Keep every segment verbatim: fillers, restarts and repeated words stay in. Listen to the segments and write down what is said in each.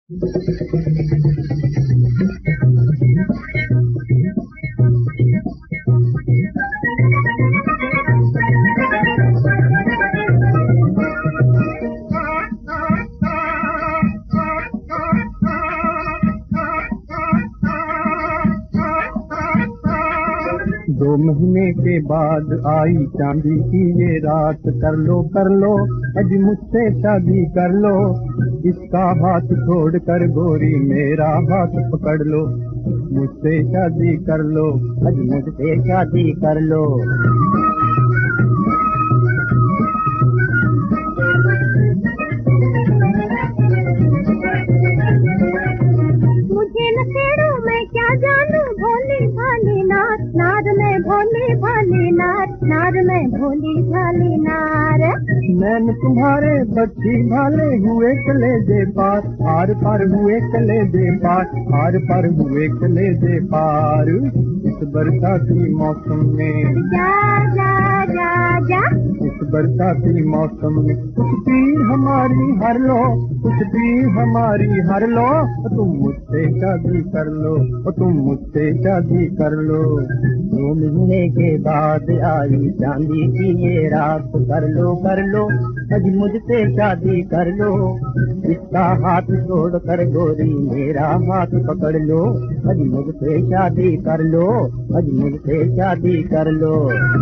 दो महीने के बाद आई चांदी की ये रात, कर लो कर लो अज मुझसे शादी कर लो। इसका हाथ छोड़ कर गोरी मेरा हाथ पकड़ लो, मुझसे शादी कर लो, अज मुझसे शादी कर लो। मुझे न छेड़ो मैं क्या जानू, भोली भाली नार नार मैं भोली भाली नार नार मैं भोली भाली नार। नैन तुम्हारे बच्ची भाले हुए कलेजे पार, आर पार हुए कलेजे पार, आर पार हुए कलेजे पार। इस बरसाती मौसम में जा जा जा जा, इस बरसाती मौसम में कुछ पीर हमारी हर लो, कुछ पीर हमारी हर लो। तुम मुझसे शादी कर लो, तुम मुझसे शादी कर लो। दो महीने के बाद आई चांदी की ये रात, कर लो कर लो अज मुझसे शादी कर लो। इसका हाथ छोड़ कर गोरी मेरा हाथ पकड़ लो, अज मुझसे शादी कर लो, अज मुझसे शादी कर लो।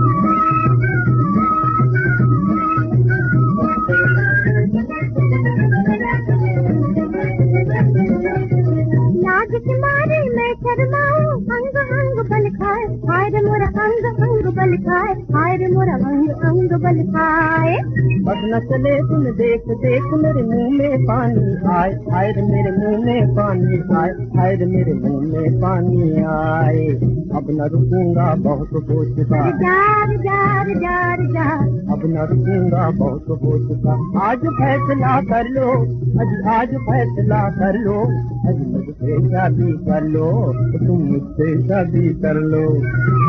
लाज के मारे मैं शर्माऊं, अंग अंग बल खाए, हाय रे मोरा अंग अंग बल खाए, हाय रे मोरा अंग अंग बल खाए। बस न चले तुम देख देख मेरे मुंह में पानी आए, हाय रे मेरे मुंह में पानी आए, हाय रे मेरे मुंह में पानी आए। अब न रुकूंगा बहुत हो चुका, जार जार जार जार, अब न रुकूंगा बहुत हो चुका। आज फैसला कर लो, आज आज फैसला कर लो, आज मुझसे शादी कर लो, तुम मुझसे शादी कर लो।